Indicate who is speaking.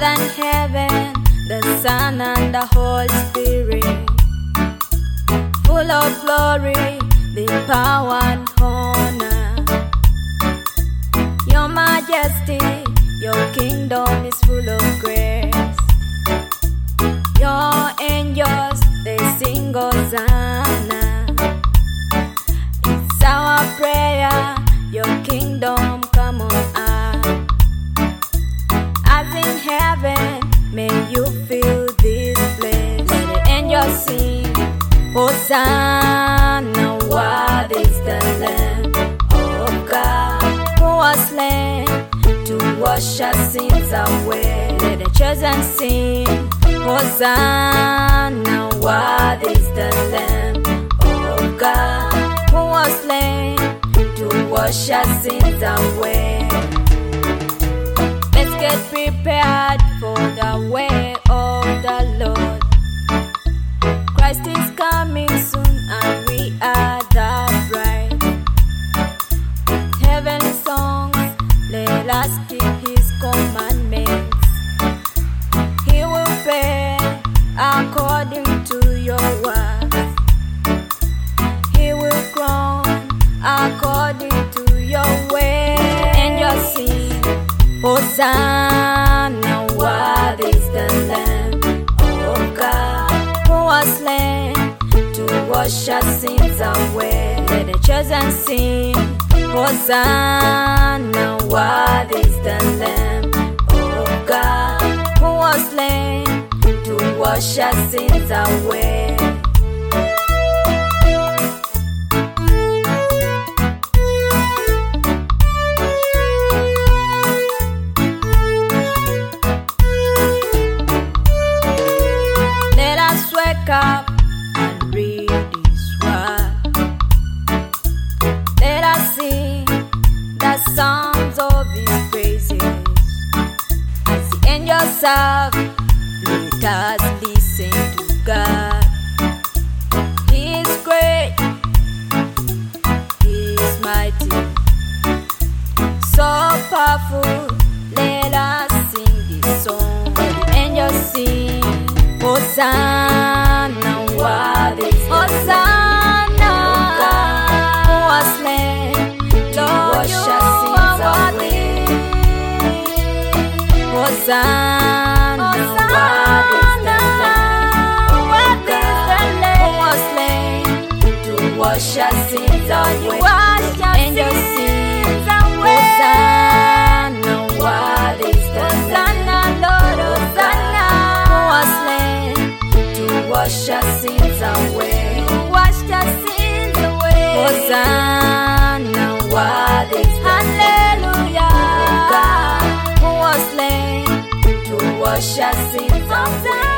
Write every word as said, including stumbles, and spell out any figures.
Speaker 1: than heaven, the Son and the Holy Spirit, full of glory, the power and honor. Your majesty, your kingdom is full of grace. Your angels, they sing Hosanna. It's our prayer, your kingdom come on earth. As in heaven, may you fill this place. Let the angels sing, Hosanna, worthy is the Lamb of God, who was slain to wash our sins away. Let the chosen sing, Hosanna, worthy is the Lamb of God, who was slain to wash our sins away. Let's get prepared for the way of the Lord. Christ is coming soon and we are the bride. Heavenly songs, let us keep his commandments. He will pay according to your works. He will crown according to your way. Angels sing, Hosanna, worthy is the Lamb of God, who was slain to wash our sins away. Let the chosen sing, Hosanna, worthy is the Lamb of God, who was slain to wash our sins away. Let us wake up and read his word. Let us sing the songs of his praises. As the angels serve, let us listen to God. He is great, he is mighty, so powerful. Let us sing this song. Let the angels sing, Hosanna, worthy is the Hosanna, who was slain to wash our sins away. Hosanna, worthy is the Lamb, who was slain to wash our sins away. Angels sing, Hosanna, worthy is the Lamb, who was slain to wash our sins away. Wash our sins away. Hosanna, worthy is the Hallelujah, God, who was slain to wash our sins away.